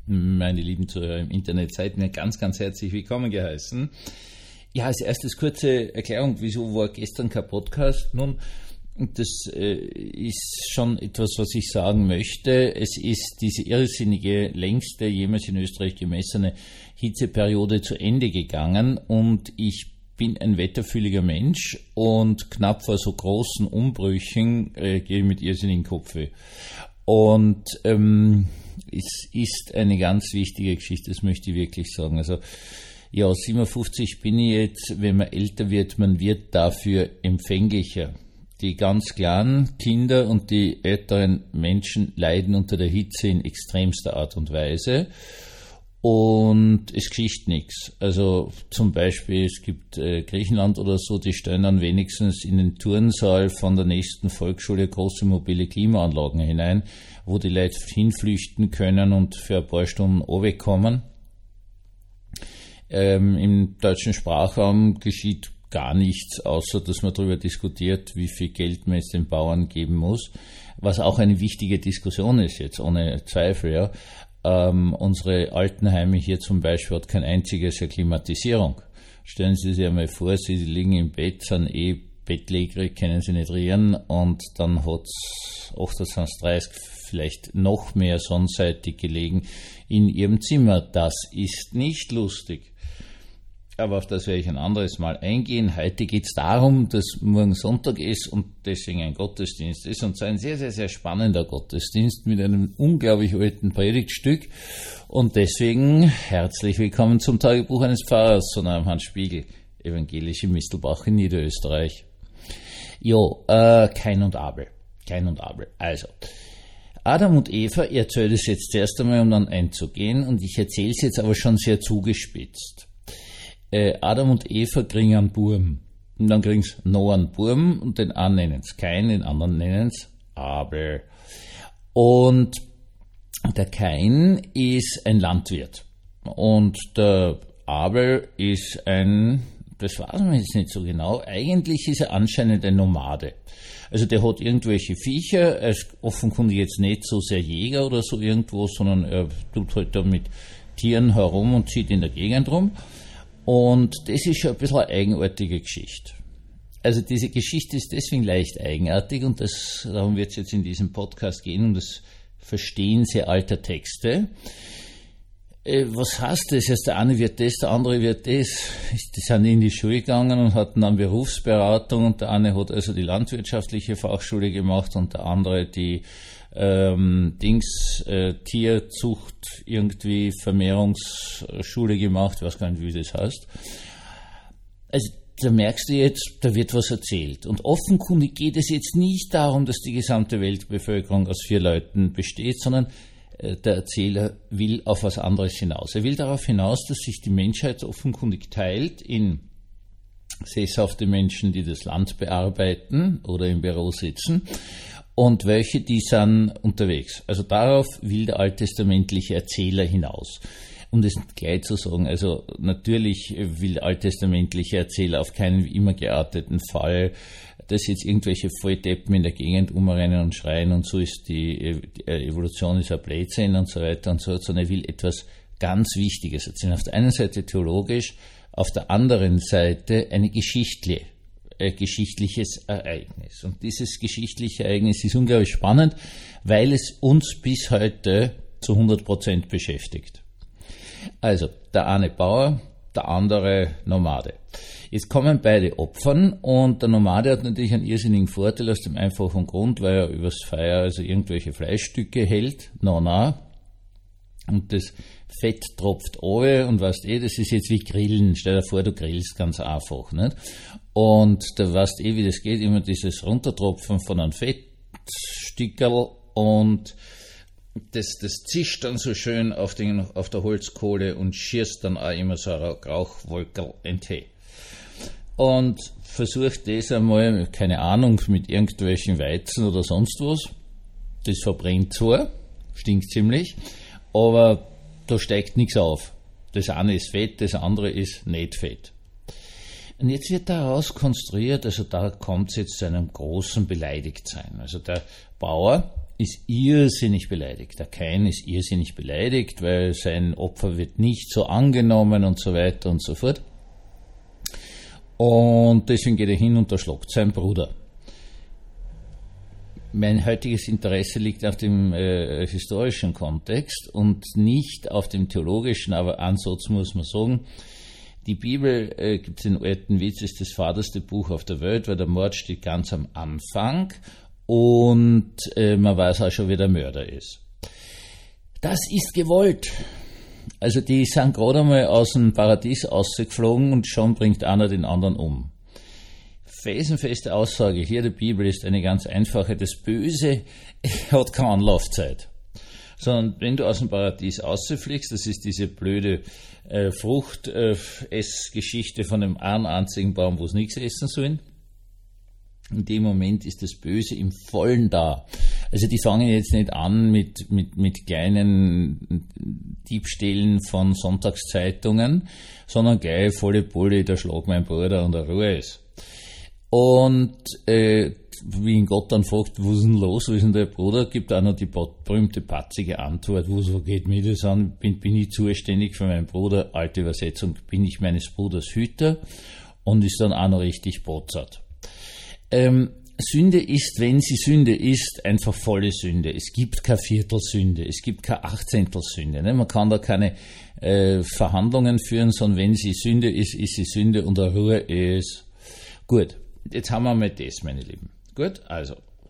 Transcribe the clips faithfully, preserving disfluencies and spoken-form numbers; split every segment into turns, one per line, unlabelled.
meine lieben Zuhörer im Internet, seid mir ganz, ganz herzlich willkommen geheißen. Ja, als erstes kurze Erklärung, wieso war gestern kein Podcast? Nun, das äh, ist schon etwas, was ich sagen möchte. Es ist diese irrsinnige, längste jemals in Österreich gemessene Hitzeperiode zu Ende gegangen und ich bin ein wetterfühliger Mensch und knapp vor so großen Umbrüchen äh, gehe ich mit irrsinnigen Kopfweh. Und ähm, es ist eine ganz wichtige Geschichte, das möchte ich wirklich sagen. Also ja, siebenundfünfzig bin ich jetzt, wenn man älter wird, man wird dafür empfänglicher. Die ganz kleinen Kinder und die älteren Menschen leiden unter der Hitze in extremster Art und Weise. Und es geschieht nichts. Also zum Beispiel, es gibt äh, Griechenland oder so, die stellen dann wenigstens in den Turnsaal von der nächsten Volksschule große mobile Klimaanlagen hinein, wo die Leute hinflüchten können und für ein paar Stunden runterkommen. Ähm, im deutschen Sprachraum geschieht gar nichts, außer dass man darüber diskutiert, wie viel Geld man jetzt den Bauern geben muss, was auch eine wichtige Diskussion ist jetzt, ohne Zweifel, ja. Ähm, unsere Altenheime hier zum Beispiel hat kein einziges eine Klimatisierung. Stellen Sie sich einmal vor, Sie liegen im Bett, sind eh bettlägerig, können Sie nicht rühren und dann hat's achtundzwanzig, dreißig, vielleicht noch mehr sonnenseitig gelegen in Ihrem Zimmer. Das ist nicht lustig. Aber auf das werde ich ein anderes Mal eingehen. Heute geht es darum, dass morgen Sonntag ist und deswegen ein Gottesdienst ist. Und zwar ein sehr, sehr, sehr spannender Gottesdienst mit einem unglaublich alten Predigtstück. Und deswegen herzlich willkommen zum Tagebuch eines Pfarrers, so Namen Hans Spiegel, evangelisch in Mistelbach in Niederösterreich. Jo, äh, Kain und Abel. Kain und Abel. Also, Adam und Eva, ich erzähle es jetzt zuerst einmal, um dann einzugehen. Und ich erzähle es jetzt aber schon sehr zugespitzt. Adam und Eva kriegen einen Burm. Und dann kriegen sie noch einen Burm und den einen nennen sie Kain, den anderen nennen sie Abel. Und der Kain ist ein Landwirt. Und der Abel ist ein, das weiß man jetzt nicht so genau, eigentlich ist er anscheinend ein Nomade. Also der hat irgendwelche Viecher, er ist offenkundig jetzt nicht so sehr Jäger oder so irgendwo, sondern er tut halt da mit Tieren herum und zieht in der Gegend rum. Und das ist schon ein bisschen eine eigenartige Geschichte. Also diese Geschichte ist deswegen leicht eigenartig und das, darum wird es jetzt in diesem Podcast gehen, um das Verstehen sehr alter Texte. Äh, was heißt das? Also der eine wird das, der andere wird das. Die sind in die Schule gegangen und hatten dann Berufsberatung und der eine hat also die landwirtschaftliche Fachschule gemacht und der andere die Ähm, Dings, äh, Tierzucht, irgendwie Vermehrungsschule gemacht, ich weiß gar nicht, wie das heißt. Also da merkst du jetzt, da wird was erzählt. Und offenkundig geht es jetzt nicht darum, dass die gesamte Weltbevölkerung aus vier Leuten besteht, sondern äh, der Erzähler will auf was anderes hinaus. Er will darauf hinaus, dass sich die Menschheit offenkundig teilt in sesshafte Menschen, die das Land bearbeiten oder im Büro sitzen, und welche, die sind unterwegs. Also darauf will der alttestamentliche Erzähler hinaus. Um das gleich zu sagen, also natürlich will der alttestamentliche Erzähler auf keinen wie immer gearteten Fall, dass jetzt irgendwelche Volldeppen in der Gegend umrennen und schreien und so ist die, die Evolution ist ein Blödsinn und so weiter und so, sondern er will etwas ganz Wichtiges erzählen. Auf der einen Seite theologisch, auf der anderen Seite eine Geschichte. Ein geschichtliches Ereignis. Und dieses geschichtliche Ereignis ist unglaublich spannend, weil es uns bis heute zu hundert Prozent beschäftigt. Also, der eine Bauer, der andere Nomade. Jetzt kommen beide opfern und der Nomade hat natürlich einen irrsinnigen Vorteil aus dem einfachen Grund, weil er übers Feuer also irgendwelche Fleischstücke hält. Na, na. Und das Fett tropft runter und weißt eh, das ist jetzt wie Grillen. Stell dir vor, du grillst ganz einfach, nicht? Und da weißt eh, wie das geht, immer dieses Runtertropfen von einem Fettstickerl und das, das zischt dann so schön auf, den, auf der Holzkohle und schießt dann auch immer so eine Rauchwolke entgegen. Und versucht das einmal, keine Ahnung, mit irgendwelchen Weizen oder sonst was. Das verbrennt zwar, stinkt ziemlich, aber da steigt nichts auf. Das eine ist Fett, das andere ist nicht Fett. Und jetzt wird daraus konstruiert, also da kommt es jetzt zu einem großen Beleidigtsein. Also der Bauer ist irrsinnig beleidigt. Der Kain ist irrsinnig beleidigt, weil sein Opfer wird nicht so angenommen und so weiter und so fort. Und deswegen geht er hin und erschlagt seinen Bruder. Mein heutiges Interesse liegt auf dem äh, historischen Kontext und nicht auf dem theologischen, aber Ansatz muss man sagen. Die Bibel, äh, gibt es den alten Witz, ist das faderste Buch auf der Welt, weil der Mord steht ganz am Anfang und äh, man weiß auch schon, wer der Mörder ist. Das ist gewollt. Also die sind gerade einmal aus dem Paradies rausgeflogen und schon bringt einer den anderen um. Felsenfeste Aussage hier der Bibel ist eine ganz einfache. Das Böse hat keine Anlaufzeit. Sondern wenn du aus dem Paradies rausfliegst, das ist diese blöde äh, Frucht-Ess-Geschichte von dem einen einzigen Baum, wo es nichts essen sollen. In dem Moment ist das Böse im Vollen da. Also die fangen jetzt nicht an mit, mit, mit kleinen Diebstählen von Sonntagszeitungen, sondern gleich volle Pulle, da schlag mein Bruder und der Ruhe ist. Und äh, wie ihn Gott dann fragt, was ist denn los, wo ist denn der Bruder, gibt auch noch die berühmte patzige Antwort, wo so geht mir das an, bin, bin ich zuständig für meinen Bruder, alte Übersetzung, bin ich meines Bruders Hüter, und ist dann auch noch richtig botzert. Ähm, Sünde ist, wenn sie Sünde ist, einfach volle Sünde. Es gibt keine Viertelsünde, es gibt keine Achtzehntelsünde. Ne? Man kann da keine äh, Verhandlungen führen, sondern wenn sie Sünde ist, ist sie Sünde und der Ruhe ist. Gut, jetzt haben wir mal das, meine Lieben. Gut, also.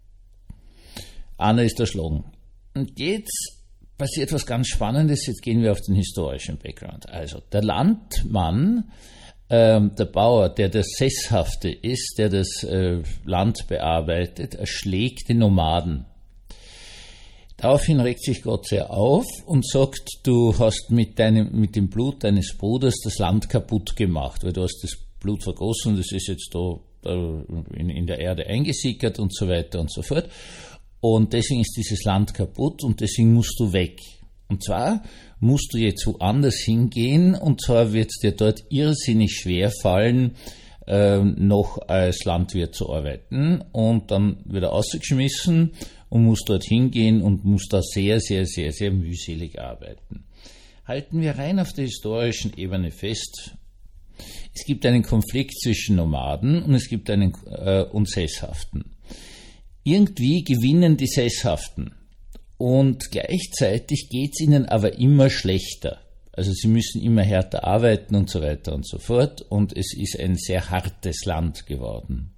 Einer ist erschlagen. Und jetzt passiert was ganz Spannendes, jetzt gehen wir auf den historischen Background. Also, der Landmann, ähm, der Bauer, der der Sesshafte ist, der das äh, Land bearbeitet, erschlägt die Nomaden. Daraufhin regt sich Gott sehr auf und sagt, du hast mit deinem, mit dem Blut deines Bruders das Land kaputt gemacht, weil du hast das Blut vergossen, das ist jetzt da in, in der Erde eingesickert und so weiter und so fort. Und deswegen ist dieses Land kaputt und deswegen musst du weg. Und zwar musst du jetzt woanders hingehen, und zwar wird es dir dort irrsinnig schwer fallen, äh, noch als Landwirt zu arbeiten, und dann wird er ausgeschmissen und muss dort hingehen und muss da sehr, sehr, sehr, sehr mühselig arbeiten. Halten wir rein auf der historischen Ebene fest, es gibt einen Konflikt zwischen Nomaden und es gibt einen äh, und Sesshaften. Irgendwie gewinnen die Sesshaften und gleichzeitig geht es ihnen aber immer schlechter. Also sie müssen immer härter arbeiten und so weiter und so fort, und es ist ein sehr hartes Land geworden.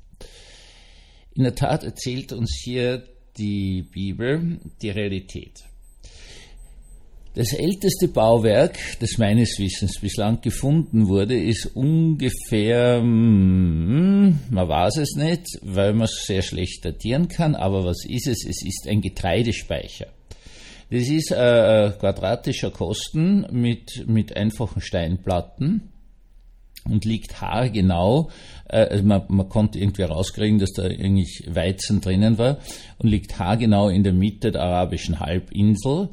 In der Tat erzählt uns hier die Bibel die Realität. Das älteste Bauwerk, das meines Wissens bislang gefunden wurde, ist ungefähr, hm, man weiß es nicht, weil man es sehr schlecht datieren kann, aber was ist es? Es ist ein Getreidespeicher. Das ist ein quadratischer Kasten mit, mit einfachen Steinplatten und liegt haargenau, also man, man konnte irgendwie rauskriegen, dass da eigentlich Weizen drinnen war, und liegt haargenau in der Mitte der arabischen Halbinsel,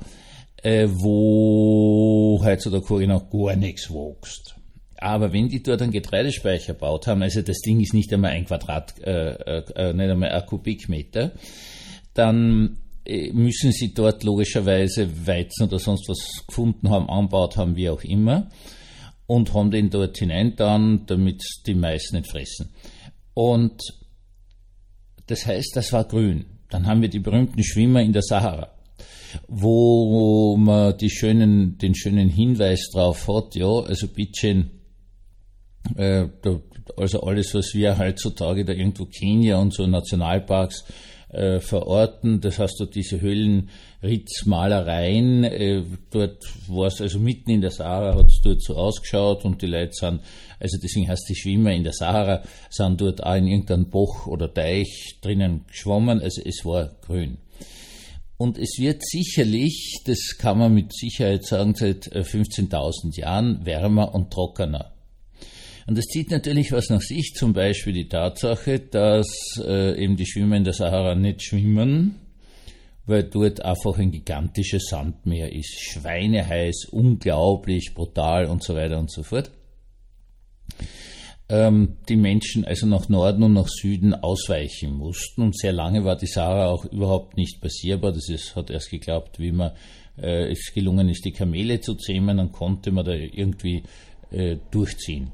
wo heutzutage noch gar nichts wächst. Aber wenn die dort einen Getreidespeicher gebaut haben, also das Ding ist nicht einmal ein Quadrat, äh, äh, nicht einmal ein Kubikmeter, dann äh, müssen sie dort logischerweise Weizen oder sonst was gefunden haben, angebaut haben, wie auch immer, und haben den dort hineingetan, damit die Mais nicht fressen. Und das heißt, das war grün. Dann haben wir die berühmten Schwimmer in der Sahara, wo man die schönen, den schönen Hinweis drauf hat, ja, also bitteschön, äh, da, also alles, was wir heutzutage da irgendwo Kenia und so Nationalparks äh, verorten, das heißt, da diese Höhlenritzmalereien, äh, dort war es, also mitten in der Sahara hat es dort so ausgeschaut, und die Leute sind, also deswegen heißt die Schwimmer in der Sahara, sind dort auch in irgendeinem Bach oder Teich drinnen geschwommen, also es war grün. Und es wird sicherlich, das kann man mit Sicherheit sagen, seit fünfzehntausend Jahren wärmer und trockener. Und das zieht natürlich was nach sich, zum Beispiel die Tatsache, dass äh, eben die Schwimmer in der Sahara nicht schwimmen, weil dort einfach ein gigantisches Sandmeer ist, schweineheiß, unglaublich, brutal und so weiter und so fort. ähm, die Menschen also nach Norden und nach Süden ausweichen mussten. Und sehr lange war die Sahara auch überhaupt nicht passierbar. Das ist, hat erst geklappt, wie man äh, es gelungen ist, die Kamele zu zähmen, dann konnte man da irgendwie äh, durchziehen.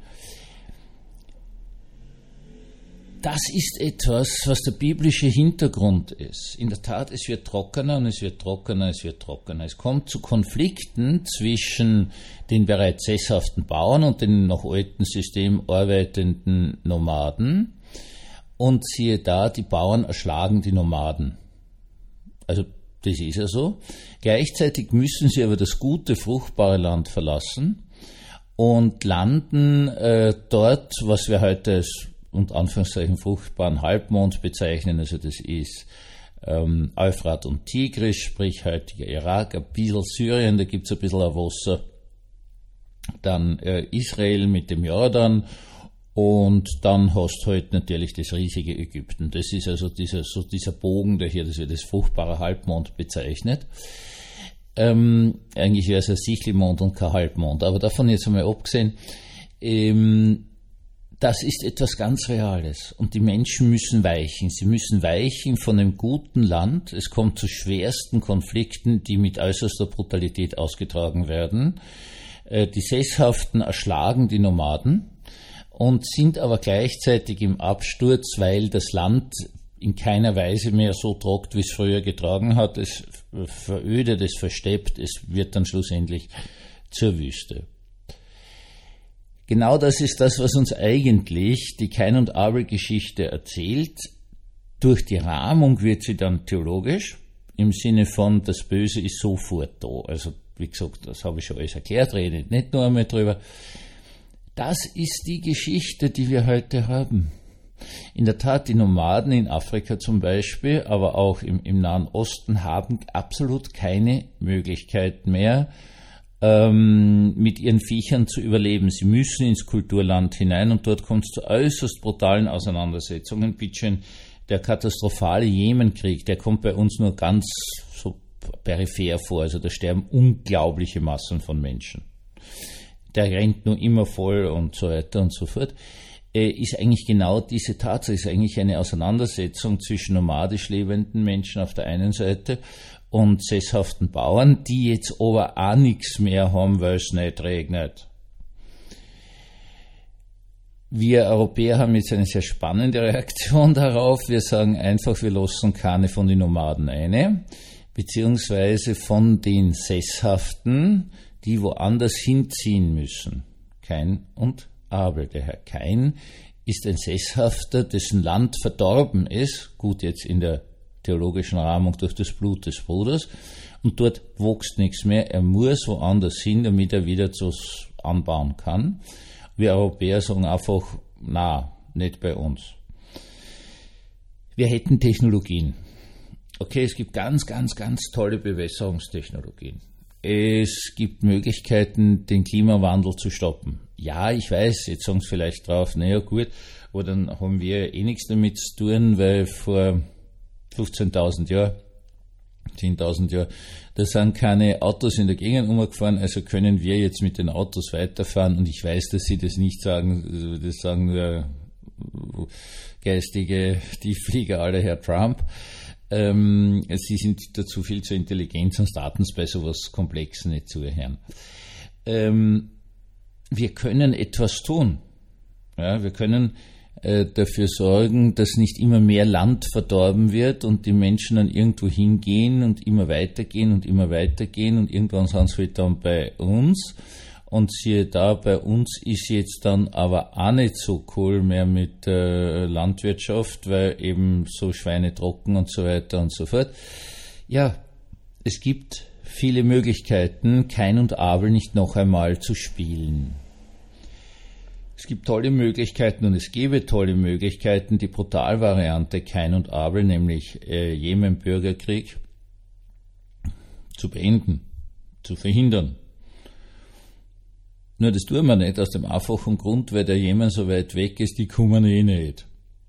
Das ist etwas, was der biblische Hintergrund ist. In der Tat, es wird trockener und es wird trockener, es wird trockener. Es kommt zu Konflikten zwischen den bereits sesshaften Bauern und den nach altem System arbeitenden Nomaden. Und siehe da, die Bauern erschlagen die Nomaden. Also, das ist ja so. Gleichzeitig müssen sie aber das gute, fruchtbare Land verlassen und landen äh, dort, was wir heute als und Anführungszeichen fruchtbaren Halbmond bezeichnen, also das ist ähm, Euphrat und Tigris, sprich heutiger Irak, ein bisschen Syrien, da gibt es ein bisschen Wasser, dann äh, Israel mit dem Jordan und dann hast du halt natürlich das riesige Ägypten. Das ist also dieser, so dieser Bogen, der hier, das wird als fruchtbarer Halbmond bezeichnet. Ähm, eigentlich wäre es ein Sichelmond und kein Halbmond, aber davon jetzt einmal abgesehen, ähm, das ist etwas ganz Reales und die Menschen müssen weichen. Sie müssen weichen von dem guten Land. Es kommt zu schwersten Konflikten, die mit äußerster Brutalität ausgetragen werden. Die Sesshaften erschlagen die Nomaden und sind aber gleichzeitig im Absturz, weil das Land in keiner Weise mehr so trockt, wie es früher getragen hat. Es verödet, es versteppt, es wird dann schlussendlich zur Wüste. Genau das ist das, was uns eigentlich die Kain- und Abel-Geschichte erzählt. Durch die Rahmung wird sie dann theologisch, im Sinne von, das Böse ist sofort da. Also, wie gesagt, das habe ich schon alles erklärt, rede nicht nur einmal drüber. Das ist die Geschichte, die wir heute haben. In der Tat, die Nomaden in Afrika zum Beispiel, aber auch im, im Nahen Osten haben absolut keine Möglichkeit mehr, mit ihren Viechern zu überleben. Sie müssen ins Kulturland hinein und dort kommt es zu äußerst brutalen Auseinandersetzungen. Bitteschön, der katastrophale Jemenkrieg, der kommt bei uns nur ganz so peripher vor. Also da sterben unglaubliche Massen von Menschen. Der rennt nur immer voll und so weiter und so fort. Ist eigentlich genau diese Tatsache, ist eigentlich eine Auseinandersetzung zwischen nomadisch lebenden Menschen auf der einen Seite und sesshaften Bauern, die jetzt aber auch nichts mehr haben, weil es nicht regnet. Wir Europäer haben jetzt eine sehr spannende Reaktion darauf. Wir sagen einfach, wir lassen keine von den Nomaden eine, beziehungsweise von den Sesshaften, die woanders hinziehen müssen. Kain und Abel. Der Herr Kain ist ein Sesshafter, dessen Land verdorben ist, gut jetzt in der theologischen Rahmung durch das Blut des Bruders, und dort wächst nichts mehr. Er muss woanders hin, damit er wieder etwas anbauen kann. Wir Europäer sagen einfach, na, nicht bei uns. Wir hätten Technologien. Okay, es gibt ganz, ganz, ganz tolle Bewässerungstechnologien. Es gibt Möglichkeiten, den Klimawandel zu stoppen. Ja, ich weiß, jetzt sagen sie vielleicht drauf, naja gut, aber dann haben wir eh nichts damit zu tun, weil vor fünfzehntausend Jahren, zehntausend Jahren, da sind keine Autos in der Gegend umgefahren, also können wir jetzt mit den Autos weiterfahren, und ich weiß, dass sie das nicht sagen, das sagen nur geistige Tiefflieger, alle Herr Trump. Ähm, sie sind dazu viel zu intelligent, sonst taten sie bei sowas Komplexen nicht zuhören. Ähm, wir können etwas tun. Ja, wir können äh, dafür sorgen, dass nicht immer mehr Land verdorben wird und die Menschen dann irgendwo hingehen und immer weitergehen und immer weitergehen und irgendwann sind sie halt dann bei uns. Und siehe da, bei uns ist jetzt dann aber auch nicht so cool mehr mit äh, Landwirtschaft, weil eben so Schweine trocken und so weiter und so fort. Ja, es gibt viele Möglichkeiten, Kain und Abel nicht noch einmal zu spielen. Es gibt tolle Möglichkeiten und es gäbe tolle Möglichkeiten, die Brutalvariante Kain und Abel, nämlich äh, Jemen-Bürgerkrieg, zu beenden, zu verhindern. Nur das tun wir nicht aus dem einfachen Grund, weil der Jemen so weit weg ist, die kommen eh nicht.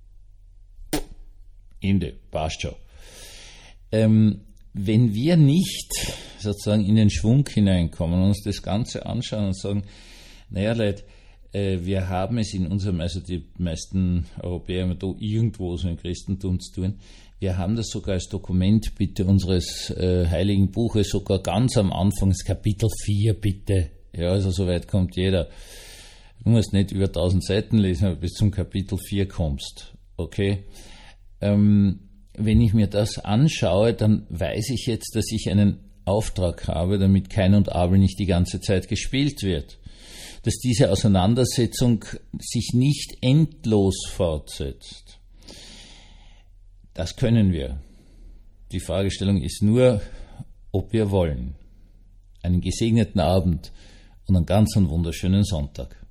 Ende, passt schon. Ähm, wenn wir nicht sozusagen in den Schwung hineinkommen und uns das Ganze anschauen und sagen, naja Leute, Wir haben es in unserem, also die meisten Europäer haben da irgendwo so im Christentum zu tun. Wir haben das sogar als Dokument bitte unseres äh, Heiligen Buches, sogar ganz am Anfang, das Kapitel vier bitte. Ja, also soweit kommt jeder. Du musst nicht über tausend Seiten lesen, aber bis zum Kapitel vier kommst. Okay? Ähm, wenn ich mir das anschaue, dann weiß ich jetzt, dass ich einen Auftrag habe, damit Kain und Abel nicht die ganze Zeit gespielt wird. Dass diese Auseinandersetzung sich nicht endlos fortsetzt. Das können wir. Die Fragestellung ist nur, ob wir wollen. Einen gesegneten Abend und einen ganz wunderschönen Sonntag.